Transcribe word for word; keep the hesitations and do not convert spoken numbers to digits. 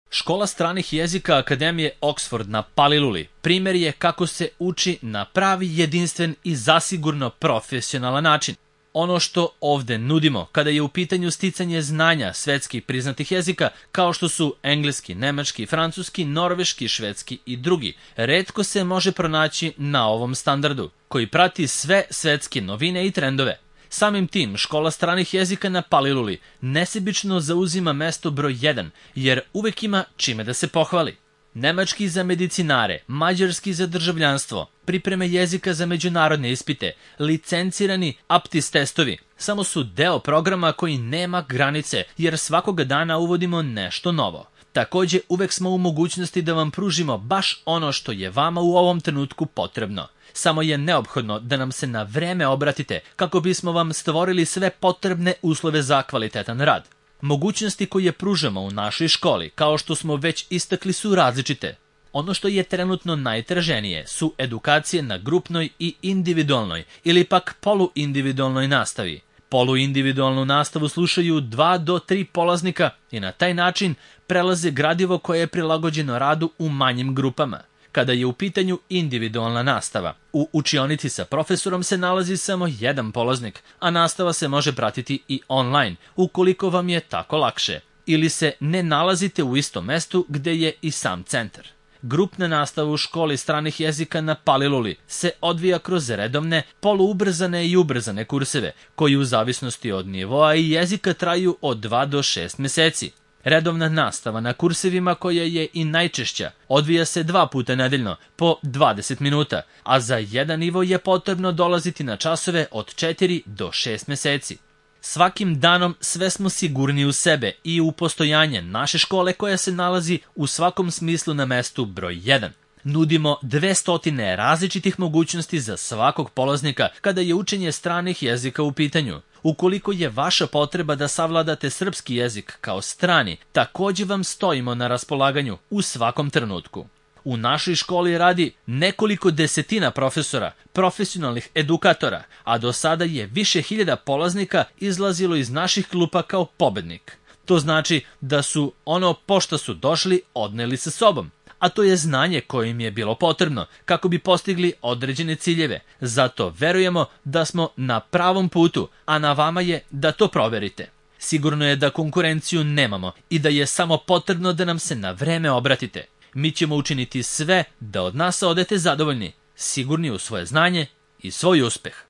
Škola stranih jezika Akademije Oxford na Paliluli primjer je kako se uči na pravi, jedinstven i zasigurno profesionalan način. Ono što ovde nudimo kada je u pitanju sticanje znanja svetski priznatih jezika kao što su engleski, nemački, francuski, norveški, švedski i drugi, retko se može pronaći na ovom standardu, koji prati sve svetske novine i trendove. Samim tim, škola stranih jezika na Paliluli nesebično zauzima mesto broj jedan, jer uvek ima čime da se pohvali. Nemački za medicinare, mađarski za državljanstvo, pripreme jezika za međunarodne ispite, licencirani aptis testovi, samo su deo programa koji nema granice, jer svakoga dana uvodimo nešto novo. Takođe, uvek smo u mogućnosti da vam pružimo baš ono što je vama u ovom trenutku potrebno. Samo je neophodno da nam se na vreme obratite kako bismo vam stvorili sve potrebne uslove za kvalitetan rad. Mogućnosti koje pružamo u našoj školi, kao što smo već istakli, su različite. Ono što je trenutno najtraženije su edukacije na grupnoj i individualnoj ili pak poluindividualnoj nastavi. Poluindividualnu nastavu slušaju dva do tri polaznika i na taj način prelaze gradivo koje je prilagođeno radu u manjim grupama. Kada je u pitanju individualna nastava, u učionici sa profesorom se nalazi samo jedan polaznik, a nastava se može pratiti i online, ukoliko vam je tako lakše, ili se ne nalazite u istom mestu gde je i sam centar. Grupna nastava u školi stranih jezika na Paliluli se odvija kroz redovne, poluubrzane i ubrzane kurseve, koji u zavisnosti od nivoa i jezika traju od dva do šest meseci. Redovna nastava na kursevima, koja je i najčešća, odvija se dva puta nedeljno po dvadeset minuta, a za jedan nivo je potrebno dolaziti na časove od četiri do šest meseci. Svakim danom sve smo sigurni u sebe i u postojanje naše škole koja se nalazi u svakom smislu na mestu broj jedan. Nudimo dvesta različitih mogućnosti za svakog polaznika kada je učenje stranih jezika u pitanju. Ukoliko je vaša potreba da savladate srpski jezik kao strani, takođe vam stojimo na raspolaganju u svakom trenutku. U našoj školi radi nekoliko desetina profesora, profesionalnih edukatora, a do sada je više hiljada polaznika izlazilo iz naših klupa kao pobednik. To znači da su ono pošto su došli odneli sa sobom, a to je znanje koje im je bilo potrebno kako bi postigli određene ciljeve. Zato verujemo da smo na pravom putu, a na vama je da to proverite. Sigurno je da konkurenciju nemamo i da je samo potrebno da nam se na vreme obratite. Mi ćemo učiniti sve da od nas odete zadovoljni, sigurni u svoje znanje i svoj uspeh.